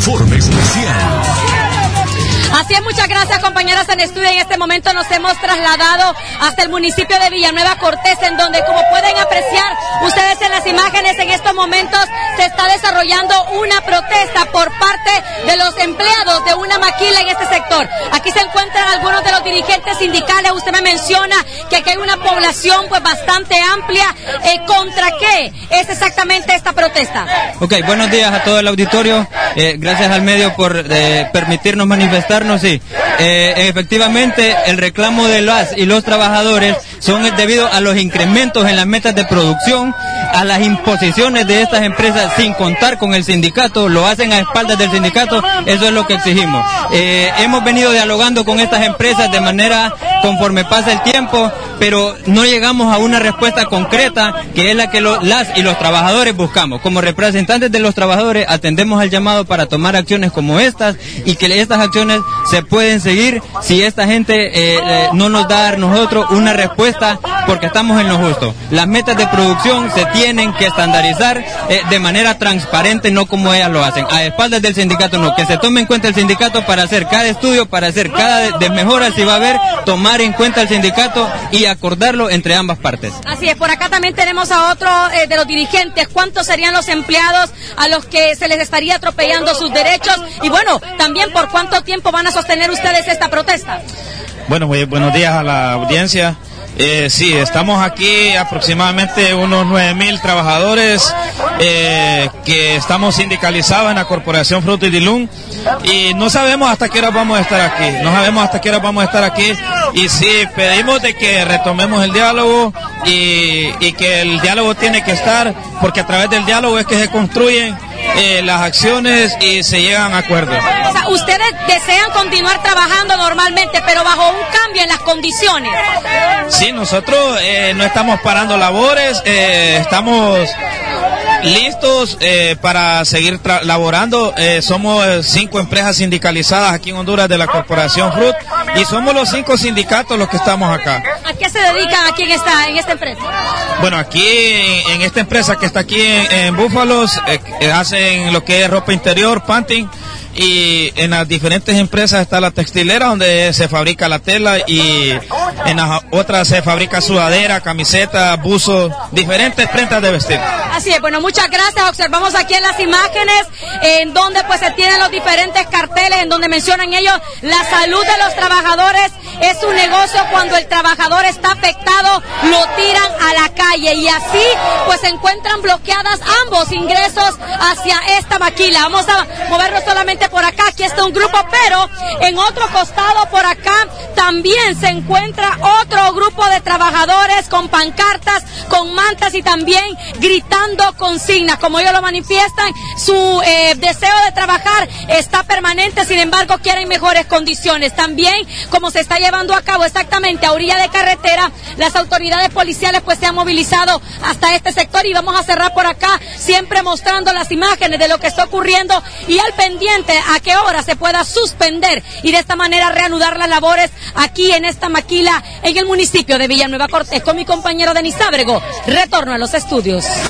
Informe especial. Así es, muchas gracias compañeras en estudio. En este momento nos hemos trasladado hasta el municipio de Villanueva Cortés, en donde, como pueden apreciar ustedes en las imágenes, en estos momentos se está desarrollando una protesta por parte de los empleados de una maquila en este sector. Aquí se encuentran algunos de los dirigentes sindicales. Usted me menciona que aquí hay una población pues bastante amplia. ¿Contra qué es exactamente esta protesta? Ok, buenos días a todo el auditorio. Gracias al medio por permitirnos manifestarnos. Sí, efectivamente el reclamo de las y los trabajadores son debido a los incrementos en las metas de producción, a las imposiciones de estas empresas sin contar con el sindicato, lo hacen a espaldas del sindicato. Eso es lo que exigimos. Hemos venido dialogando con estas empresas de manera conforme pasa el tiempo, pero no llegamos a una respuesta concreta, que es la que las y los trabajadores buscamos. Como representantes de los trabajadores atendemos al llamado para tomar acciones como estas, y que estas acciones se pueden seguir si esta gente no nos da a nosotros una respuesta, porque estamos en lo justo. Las metas de producción se tienen que estandarizar de manera transparente, no como ellas lo hacen, a espaldas del sindicato. No, que se tome en cuenta el sindicato para hacer cada estudio, para hacer cada desmejora, si va a haber, tomar en cuenta el sindicato y acordarlo entre ambas partes. Así es, por acá también tenemos a otro de los dirigentes. ¿Cuántos serían los empleados a los que se les estaría atropellando sus derechos? Y bueno, también por cuánto tiempo van a sostener ustedes esta protesta. Bueno, muy buenos días a la audiencia. Sí, estamos aquí aproximadamente unos 9,000 trabajadores que estamos sindicalizados en la Corporación Fruta y Dilún, y no sabemos hasta qué hora vamos a estar aquí, y sí, pedimos de que retomemos el diálogo y que el diálogo tiene que estar, porque a través del diálogo es que se construyen las acciones y se llegan a acuerdos. O sea, ustedes desean continuar trabajando normalmente, pero bajo un cambio en las condiciones. Sí, nosotros no estamos parando labores, estamos listos para seguir laborando. Somos 5 empresas sindicalizadas aquí en Honduras de la Corporación Frut, y somos los 5 sindicatos los que estamos acá. ¿A qué se dedican aquí en esta empresa? Bueno, aquí en esta empresa que está aquí en Búfalos, hacen lo que es ropa interior, panting, y en las diferentes empresas está la textilera, donde se fabrica la tela, y en las otras se fabrica sudadera, camiseta, buzo, diferentes prendas de vestir. Así es, bueno, muchas gracias. Observamos aquí en las imágenes en donde pues se tienen los diferentes carteles en donde mencionan ellos la salud de los trabajadores. Es un negocio, cuando el trabajador está afectado lo tiran a la calle, y así pues se encuentran bloqueadas ambos ingresos hacia esta maquila. Vamos a movernos solamente por acá. Aquí está un grupo, pero en otro costado por acá también se encuentra otro grupo de trabajadores con pancartas, con mantas y también gritando consignas. Como ellos lo manifiestan, su deseo de trabajar está permanente, sin embargo quieren mejores condiciones. También, como se está llevando a cabo exactamente a orilla de carretera, las autoridades policiales pues se han movilizado hasta este sector, y vamos a cerrar por acá siempre mostrando las imágenes de lo que está ocurriendo y al pendiente a qué hora se pueda suspender y de esta manera reanudar las labores aquí en esta maquila en el municipio de Villanueva Cortés. Con mi compañero Denis Ábrego, retorno a los estudios.